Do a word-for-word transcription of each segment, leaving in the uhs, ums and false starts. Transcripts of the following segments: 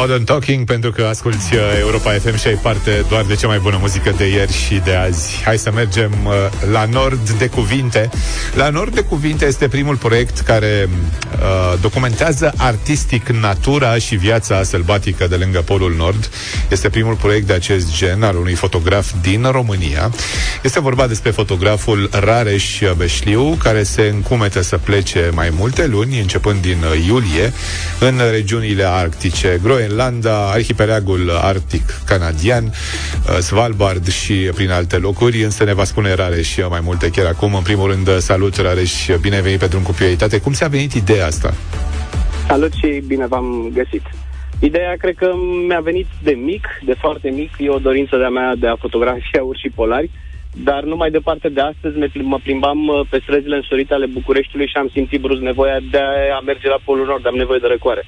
Modern Talking, pentru că asculti Europa F M și ai parte doar de cea mai bună muzică de ieri și de azi. Hai să mergem la Nord de Cuvinte. La Nord de Cuvinte este primul proiect care uh, documentează artistic natura și viața sălbatică de lângă Polul Nord. Este primul proiect de acest gen al unui fotograf din România. Este vorba despre fotograful Rareș Beșliu, care se încumetă să plece mai multe luni, începând din iulie, în regiunile arctice, Groenlanda, arhipelagul arctic canadian, Svalbard și prin alte locuri, însă ne va spune Rareș mai multe chiar acum. În primul rând, salut, Rareș, bine ai venit pe Drum cu Prioritate. Cum ți-a venit ideea asta? Salut și bine v-am găsit. Ideea cred că mi-a venit de mic, de foarte mic. E o dorință de-a mea de a fotografia urși polari, dar nu mai departe de astăzi mă plimbam pe străzile însorite ale Bucureștiului și am simțit brusc nevoia de a merge la Polul Nord, am nevoie de răcoare.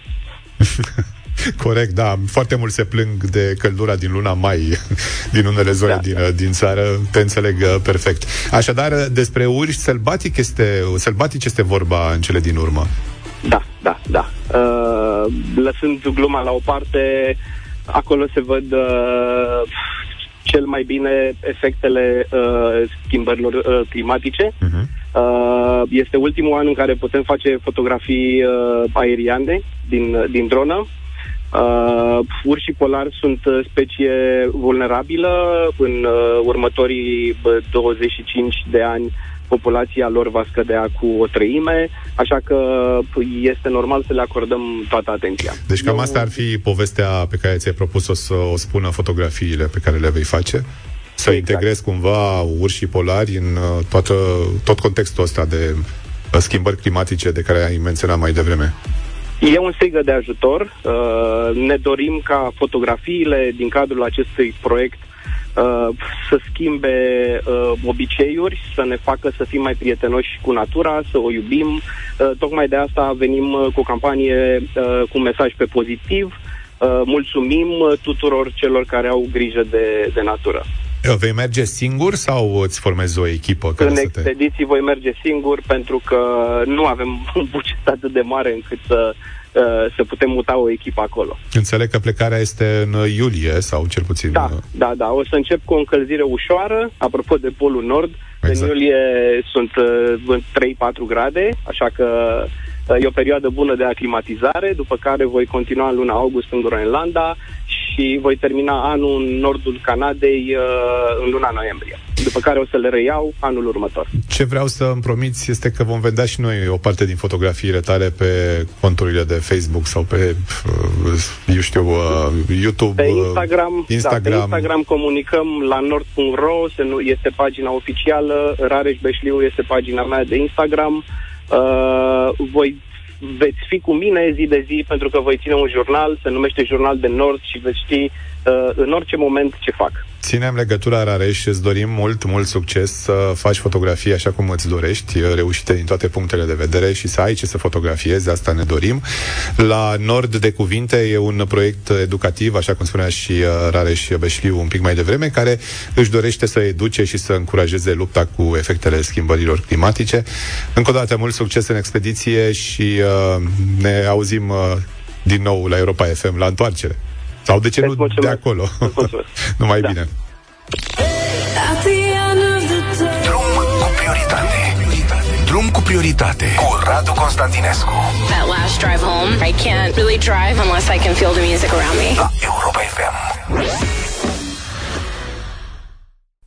Corect, da. Foarte mult se plâng de căldura din luna mai din unele zone da, din, da. din țară. Te înțeleg perfect. Așadar, despre urși sălbatic este, sălbatic este vorba în cele din urmă. Da, da, da. Uh, lăsând gluma la o parte, acolo se văd uh, cel mai bine efectele uh, schimbărilor uh, climatice. Uh-huh. Uh, este ultimul an în care putem face fotografii uh, aeriane din, din dronă. Uh, urșii polari sunt specie vulnerabilă. În uh, următorii douăzeci și cinci de ani populația lor va scădea cu o treime, așa că este normal să le acordăm toată atenția. Deci cam asta ar fi povestea pe care ți-ai propus-o să o spună fotografiile pe care le vei face? Să exact. integrezi cumva urșii polari în toată, tot contextul ăsta de schimbări climatice de care ai menționat mai devreme. E un strigă de ajutor. Ne dorim ca fotografiile din cadrul acestui proiect să schimbe obiceiuri, să ne facă să fim mai prietenoși cu natura, să o iubim. Tocmai de asta venim cu o campanie cu un mesaj pe pozitiv. Mulțumim tuturor celor care au grijă de, de natură. Eu, vei merge singur sau îți formezi o echipă? Care în să expediții te... voi merge singur, pentru că nu avem un buget atât de mare încât să, uh, să putem muta o echipă acolo. Înțeleg că plecarea este în iulie sau cel puțin... Da, da, da. O să încep cu o încălzire ușoară, apropo de Polul Nord. Exact. În iulie sunt uh, trei patru grade, așa că uh, e o perioadă bună de aclimatizare, după care voi continua în luna august în Groenlanda și voi termina anul în nordul Canadei uh, în luna noiembrie. După care o să le reiau anul următor. Ce vreau să îmi promiți este că vom vedea și noi o parte din fotografiile tale pe conturile de Facebook sau pe, uh, eu știu, uh, YouTube. Pe Instagram, Instagram. Da, pe Instagram comunicăm la nord punct ro, este pagina oficială, Rareș Beșliu este pagina mea de Instagram. Uh, voi veți fi cu mine zi de zi, pentru că voi ține un jurnal, se numește Jurnal de Nord, și veți ști uh, în orice moment ce fac. Ținem legătura, Rareș, și îți dorim mult, mult succes să faci fotografii așa cum îți dorești, reușite din toate punctele de vedere și să ai ce să fotografiezi, asta ne dorim. La Nord de Cuvinte e un proiect educativ, așa cum spunea și Rareș Beșliu un pic mai devreme, care își dorește să educe și să încurajeze lupta cu efectele schimbărilor climatice. Încă o dată, mult succes în expediție și uh, ne auzim uh, din nou la Europa F M, la întoarcere. Sau de ce nu de acolo? Numai da. Bine. Drum cu prioritate. Drum cu prioritate cu Radu Constantinescu. That last drive home, I can't really drive unless I can feel the music around me. La